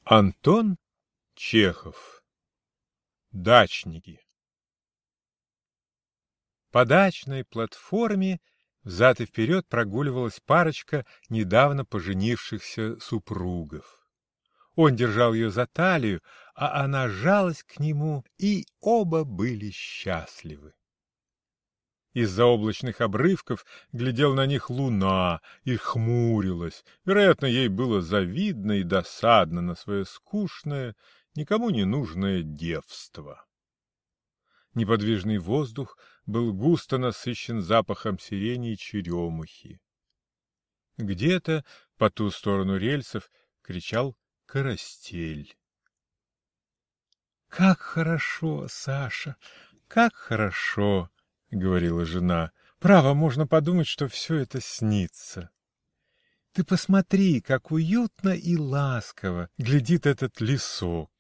Антон Чехов. Дачники. По дачной платформе взад и вперед прогуливалась парочка недавно поженившихся супругов. Он держал ее за талию, а она жалась к нему, и оба были счастливы. Из-за облачных обрывков глядела на них луна и хмурилась. Вероятно, ей было завидно и досадно на свое скучное, никому не нужное девство. Неподвижный воздух был густо насыщен запахом сирени и черемухи. Где-то по ту сторону рельсов кричал карастель. — Как хорошо, Саша, как хорошо! — говорила жена. — Право, можно подумать, что все это снится. Ты посмотри, как уютно и ласково глядит этот лесок.